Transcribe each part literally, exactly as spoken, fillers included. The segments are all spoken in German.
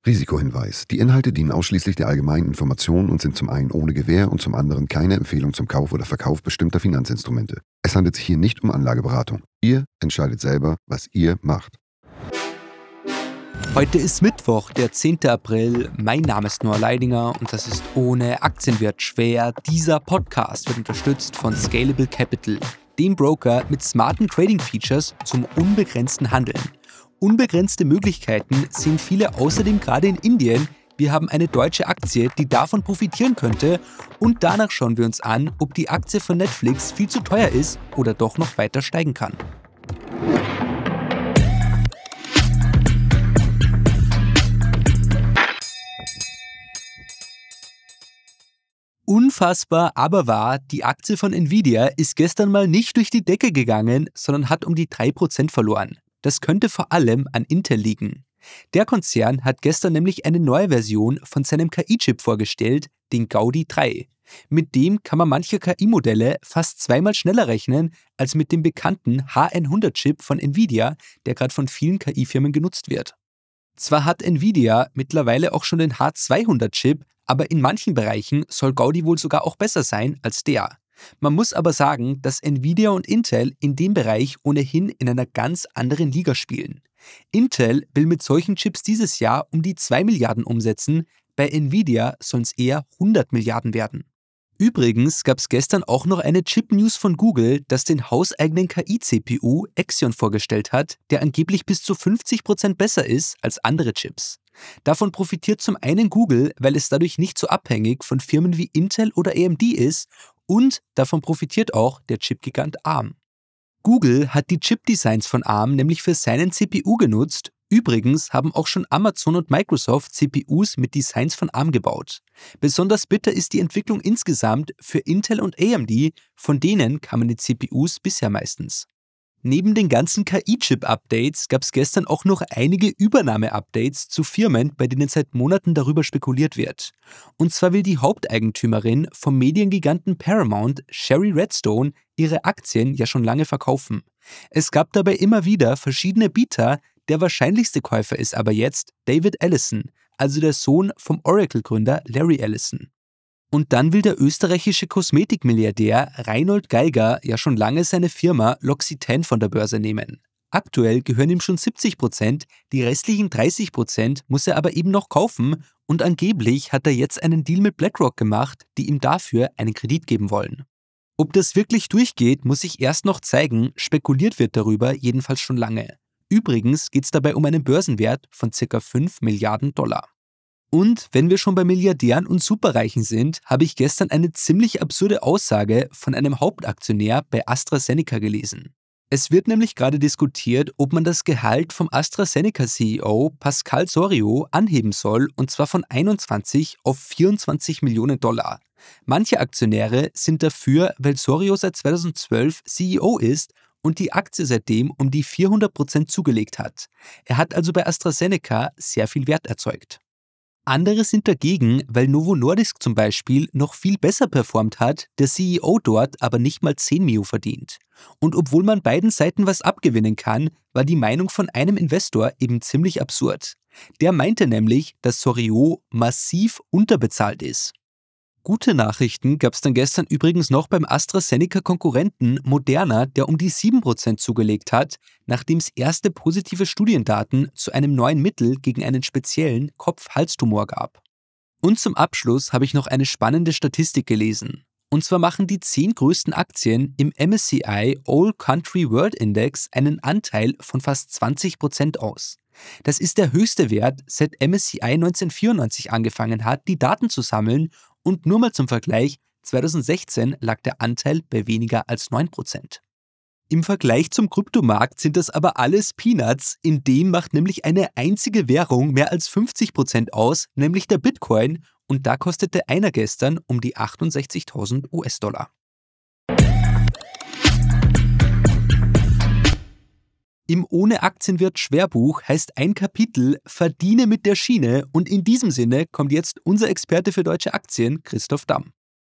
Risikohinweis. Die Inhalte dienen ausschließlich der allgemeinen Information und sind zum einen ohne Gewähr und zum anderen keine Empfehlung zum Kauf oder Verkauf bestimmter Finanzinstrumente. Es handelt sich hier nicht um Anlageberatung. Ihr entscheidet selber, was ihr macht. Heute ist Mittwoch, der zehnten April. Mein Name ist Noah Leidinger und das ist Ohne Aktien wird schwer. Dieser Podcast wird unterstützt von Scalable Capital, dem Broker mit smarten Trading-Features zum unbegrenzten Handeln. Unbegrenzte Möglichkeiten sehen viele außerdem gerade in Indien. Wir haben eine deutsche Aktie, die davon profitieren könnte, und danach schauen wir uns an, ob die Aktie von Netflix viel zu teuer ist oder doch noch weiter steigen kann. Unfassbar, aber wahr, die Aktie von Nvidia ist gestern mal nicht durch die Decke gegangen, sondern hat um die drei Prozent verloren. Das könnte vor allem an Intel liegen. Der Konzern hat gestern nämlich eine neue Version von seinem K I-Chip vorgestellt, den Gaudi drei. Mit dem kann man manche K I-Modelle fast zweimal schneller rechnen als mit dem bekannten H hundert-Chip von Nvidia, der gerade von vielen K I-Firmen genutzt wird. Zwar hat Nvidia mittlerweile auch schon den H zweihundert-Chip, aber in manchen Bereichen soll Gaudi wohl sogar auch besser sein als der. Man muss aber sagen, dass Nvidia und Intel in dem Bereich ohnehin in einer ganz anderen Liga spielen. Intel will mit solchen Chips dieses Jahr um die zwei Milliarden umsetzen, bei Nvidia sollen es eher hundert Milliarden werden. Übrigens gab es gestern auch noch eine Chip-News von Google, das den hauseigenen K I-C P U Axion vorgestellt hat, der angeblich bis zu fünfzig Prozent besser ist als andere Chips. Davon profitiert zum einen Google, weil es dadurch nicht so abhängig von Firmen wie Intel oder A M D ist, und davon profitiert auch der Chipgigant Arm. Google hat die Chip-Designs von Arm nämlich für seinen C P U genutzt. Übrigens haben auch schon Amazon und Microsoft C P Us mit Designs von Arm gebaut. Besonders bitter ist die Entwicklung insgesamt für Intel und A M D, von denen kamen die C P Us bisher meistens. Neben den ganzen K I-Chip-Updates gab es gestern auch noch einige Übernahme-Updates zu Firmen, bei denen seit Monaten darüber spekuliert wird. Und zwar will die Haupteigentümerin vom Mediengiganten Paramount, Shari Redstone, ihre Aktien ja schon lange verkaufen. Es gab dabei immer wieder verschiedene Bieter, der wahrscheinlichste Käufer ist aber jetzt David Ellison, also der Sohn vom Oracle-Gründer Larry Ellison. Und dann will der österreichische Kosmetikmilliardär Reinhold Geiger ja schon lange seine Firma L'Occitane von der Börse nehmen. Aktuell gehören ihm schon siebzig Prozent, die restlichen dreißig Prozent muss er aber eben noch kaufen, und angeblich hat er jetzt einen Deal mit BlackRock gemacht, die ihm dafür einen Kredit geben wollen. Ob das wirklich durchgeht, muss sich erst noch zeigen, spekuliert wird darüber jedenfalls schon lange. Übrigens geht es dabei um einen Börsenwert von ca. fünf Milliarden Dollar. Und wenn wir schon bei Milliardären und Superreichen sind, habe ich gestern eine ziemlich absurde Aussage von einem Hauptaktionär bei AstraZeneca gelesen. Es wird nämlich gerade diskutiert, ob man das Gehalt vom AstraZeneca-C E O Pascal Soriot anheben soll, und zwar von einundzwanzig auf vierundzwanzig Millionen Dollar. Manche Aktionäre sind dafür, weil Soriot seit zweitausendzwölf C E O ist und die Aktie seitdem um die vierhundert Prozent zugelegt hat. Er hat also bei AstraZeneca sehr viel Wert erzeugt. Andere sind dagegen, weil Novo Nordisk zum Beispiel noch viel besser performt hat, der C E O dort aber nicht mal zehn Mio verdient. Und obwohl man beiden Seiten was abgewinnen kann, war die Meinung von einem Investor eben ziemlich absurd. Der meinte nämlich, dass Soriot massiv unterbezahlt ist. Gute Nachrichten gab es dann gestern übrigens noch beim AstraZeneca-Konkurrenten Moderna, der um die sieben Prozent zugelegt hat, nachdem es erste positive Studiendaten zu einem neuen Mittel gegen einen speziellen Kopf-Hals-Tumor gab. Und zum Abschluss habe ich noch eine spannende Statistik gelesen. Und zwar machen die zehn größten Aktien im M S C I All Country World Index einen Anteil von fast zwanzig Prozent aus. Das ist der höchste Wert, seit M S C I neunzehnhundertvierundneunzig angefangen hat, die Daten zu sammeln. Und nur mal zum Vergleich, zweitausendsechzehn lag der Anteil bei weniger als neun Prozent. Im Vergleich zum Kryptomarkt sind das aber alles Peanuts, in dem macht nämlich eine einzige Währung mehr als fünfzig Prozent aus, nämlich der Bitcoin, und da kostete einer gestern um die achtundsechzigtausend U S-Dollar. Im Ohne Aktien wird Schwerbuch heißt ein Kapitel Verdiene mit der Schiene, und in diesem Sinne kommt jetzt unser Experte für deutsche Aktien, Christoph Damm.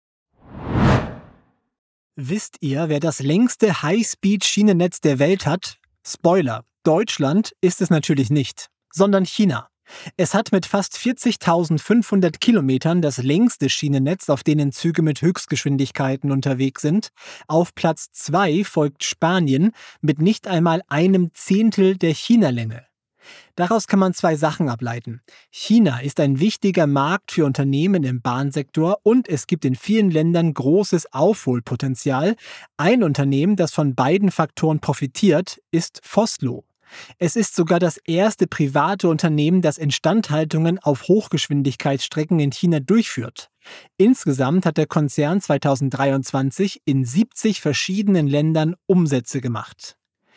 Wisst ihr, wer das längste High-Speed-Schienennetz der Welt hat? Spoiler, Deutschland ist es natürlich nicht, sondern China. Es hat mit fast vierzigtausendfünfhundert Kilometern das längste Schienennetz, auf denen Züge mit Höchstgeschwindigkeiten unterwegs sind. Auf Platz zwei folgt Spanien mit nicht einmal einem Zehntel der China-Länge. Daraus kann man zwei Sachen ableiten. China ist ein wichtiger Markt für Unternehmen im Bahnsektor und es gibt in vielen Ländern großes Aufholpotenzial. Ein Unternehmen, das von beiden Faktoren profitiert, ist Vossloh. Es ist sogar das erste private Unternehmen, das Instandhaltungen auf Hochgeschwindigkeitsstrecken in China durchführt. Insgesamt hat der Konzern zweitausenddreiundzwanzig in siebzig verschiedenen Ländern Umsätze gemacht.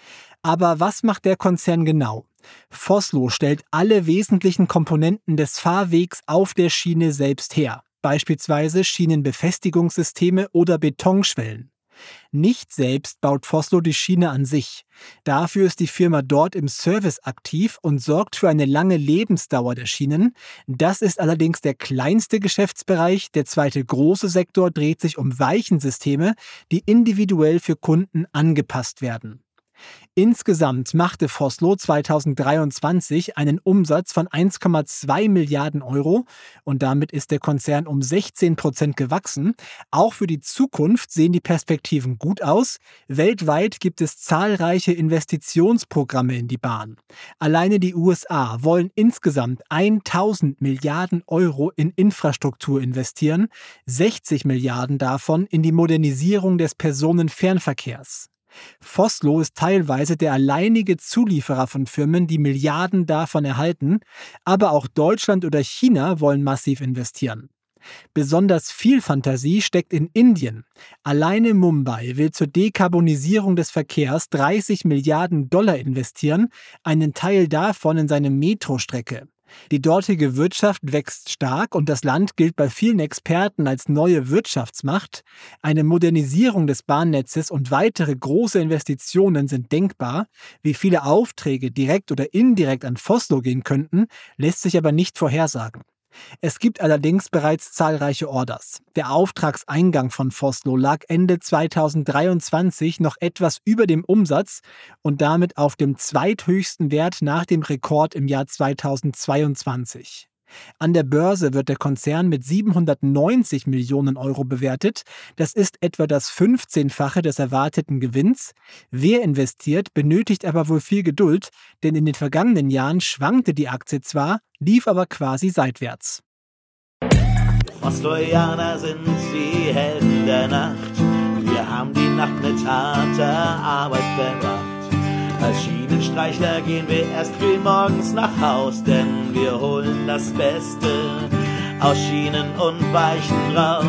Aber was macht der Konzern genau? Vossloh stellt alle wesentlichen Komponenten des Fahrwegs auf der Schiene selbst her, beispielsweise Schienenbefestigungssysteme oder Betonschwellen. Nicht selbst baut Vossloh die Schiene an sich. Dafür ist die Firma dort im Service aktiv und sorgt für eine lange Lebensdauer der Schienen. Das ist allerdings der kleinste Geschäftsbereich. Der zweite große Sektor dreht sich um Weichensysteme, die individuell für Kunden angepasst werden. Insgesamt machte Vossloh zweitausenddreiundzwanzig einen Umsatz von eins Komma zwei Milliarden Euro und damit ist der Konzern um sechzehn Prozent gewachsen. Auch für die Zukunft sehen die Perspektiven gut aus. Weltweit gibt es zahlreiche Investitionsprogramme in die Bahn. Alleine die U S A wollen insgesamt tausend Milliarden Euro in Infrastruktur investieren, sechzig Milliarden davon in die Modernisierung des Personenfernverkehrs. Vossloh ist teilweise der alleinige Zulieferer von Firmen, die Milliarden davon erhalten, aber auch Deutschland oder China wollen massiv investieren. Besonders viel Fantasie steckt in Indien. Alleine Mumbai will zur Dekarbonisierung des Verkehrs dreißig Milliarden Dollar investieren, einen Teil davon in seine Metrostrecke. Die dortige Wirtschaft wächst stark und das Land gilt bei vielen Experten als neue Wirtschaftsmacht. Eine Modernisierung des Bahnnetzes und weitere große Investitionen sind denkbar. Wie viele Aufträge direkt oder indirekt an Vossloh gehen könnten, lässt sich aber nicht vorhersagen. Es gibt allerdings bereits zahlreiche Orders. Der Auftragseingang von Vossloh lag Ende zweitausenddreiundzwanzig noch etwas über dem Umsatz und damit auf dem zweithöchsten Wert nach dem Rekord im Jahr zweitausendzweiundzwanzig. An der Börse wird der Konzern mit siebenhundertneunzig Millionen Euro bewertet. Das ist etwa das fünfzehnfache des erwarteten Gewinns. Wer investiert, benötigt aber wohl viel Geduld, denn in den vergangenen Jahren schwankte die Aktie zwar, lief aber quasi seitwärts. Vosslohianer sind die Helden der Nacht. Wir haben die Nacht mit harter Arbeit verbracht. Als Schienenstreichler gehen wir erst früh morgens nach Haus, denn wir holen das Beste aus Schienen und Weichen raus.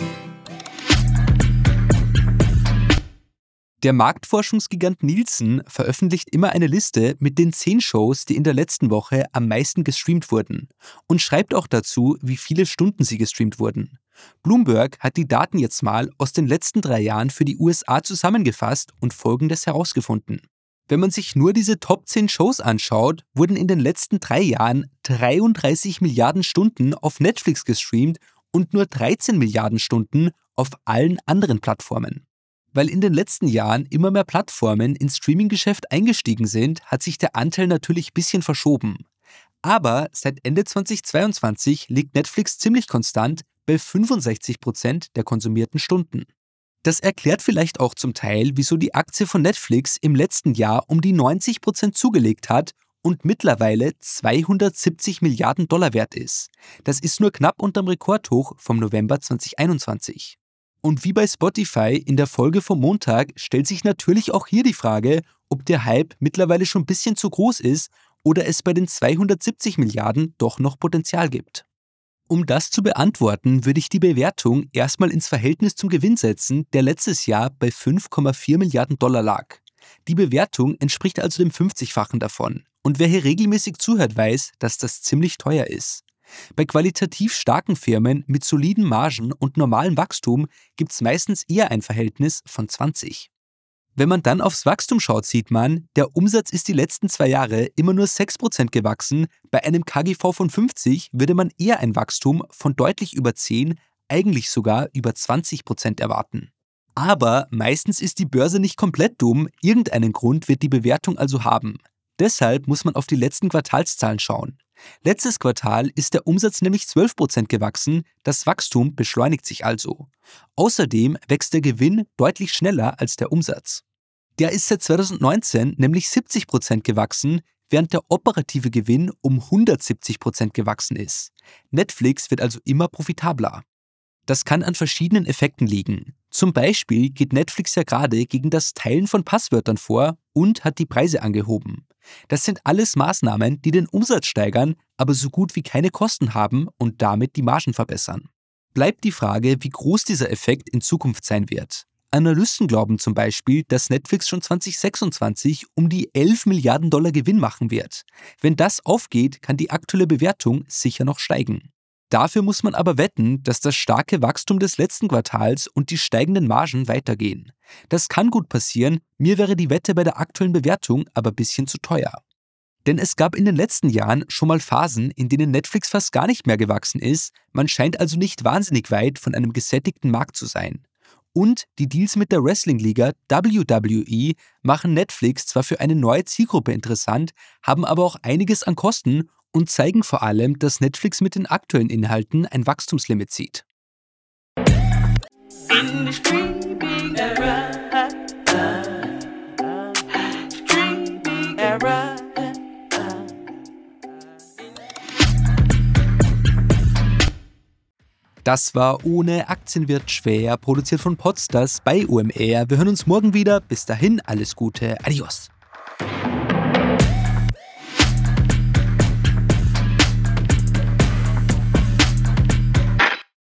Der Marktforschungsgigant Nielsen veröffentlicht immer eine Liste mit den zehn Shows, die in der letzten Woche am meisten gestreamt wurden und schreibt auch dazu, wie viele Stunden sie gestreamt wurden. Bloomberg hat die Daten jetzt mal aus den letzten drei Jahren für die U S A zusammengefasst und Folgendes herausgefunden. Wenn man sich nur diese Top zehn Shows anschaut, wurden in den letzten drei Jahren dreiunddreißig Milliarden Stunden auf Netflix gestreamt und nur dreizehn Milliarden Stunden auf allen anderen Plattformen. Weil in den letzten Jahren immer mehr Plattformen ins Streaming-Geschäft eingestiegen sind, hat sich der Anteil natürlich ein bisschen verschoben. Aber seit Ende zweitausendzweiundzwanzig liegt Netflix ziemlich konstant bei fünfundsechzig Prozent der konsumierten Stunden. Das erklärt vielleicht auch zum Teil, wieso die Aktie von Netflix im letzten Jahr um die neunzig Prozent zugelegt hat und mittlerweile zweihundertsiebzig Milliarden Dollar wert ist. Das ist nur knapp unterm Rekordhoch vom November zweitausendeinundzwanzig. Und wie bei Spotify in der Folge vom Montag stellt sich natürlich auch hier die Frage, ob der Hype mittlerweile schon ein bisschen zu groß ist oder es bei den zweihundertsiebzig Milliarden doch noch Potenzial gibt. Um das zu beantworten, würde ich die Bewertung erstmal ins Verhältnis zum Gewinn setzen, der letztes Jahr bei fünf Komma vier Milliarden Dollar lag. Die Bewertung entspricht also dem fünfzigfachen davon. Und wer hier regelmäßig zuhört, weiß, dass das ziemlich teuer ist. Bei qualitativ starken Firmen mit soliden Margen und normalem Wachstum gibt es meistens eher ein Verhältnis von zwanzig. Wenn man dann aufs Wachstum schaut, sieht man, der Umsatz ist die letzten zwei Jahre immer nur sechs Prozent gewachsen. Bei einem K G V von fünfzig würde man eher ein Wachstum von deutlich über zehn, eigentlich sogar über zwanzig Prozent erwarten. Aber meistens ist die Börse nicht komplett dumm, irgendeinen Grund wird die Bewertung also haben. Deshalb muss man auf die letzten Quartalszahlen schauen. Letztes Quartal ist der Umsatz nämlich zwölf Prozent gewachsen, das Wachstum beschleunigt sich also. Außerdem wächst der Gewinn deutlich schneller als der Umsatz. Der ist seit zweitausendneunzehn nämlich siebzig Prozent gewachsen, während der operative Gewinn um hundertsiebzig Prozent gewachsen ist. Netflix wird also immer profitabler. Das kann an verschiedenen Effekten liegen. Zum Beispiel geht Netflix ja gerade gegen das Teilen von Passwörtern vor und hat die Preise angehoben. Das sind alles Maßnahmen, die den Umsatz steigern, aber so gut wie keine Kosten haben und damit die Margen verbessern. Bleibt die Frage, wie groß dieser Effekt in Zukunft sein wird. Analysten glauben zum Beispiel, dass Netflix schon zwanzig sechsundzwanzig um die elf Milliarden Dollar Gewinn machen wird. Wenn das aufgeht, kann die aktuelle Bewertung sicher noch steigen. Dafür muss man aber wetten, dass das starke Wachstum des letzten Quartals und die steigenden Margen weitergehen. Das kann gut passieren, mir wäre die Wette bei der aktuellen Bewertung aber ein bisschen zu teuer. Denn es gab in den letzten Jahren schon mal Phasen, in denen Netflix fast gar nicht mehr gewachsen ist, man scheint also nicht wahnsinnig weit von einem gesättigten Markt zu sein. Und die Deals mit der Wrestling-Liga W W E machen Netflix zwar für eine neue Zielgruppe interessant, haben aber auch einiges an Kosten und zeigen vor allem, dass Netflix mit den aktuellen Inhalten ein Wachstumslimit zieht. In the streaming era, streaming era. Das war Ohne Aktien wird schwer, produziert von Podstars bei O M R. Wir hören uns morgen wieder. Bis dahin, alles Gute. Adios.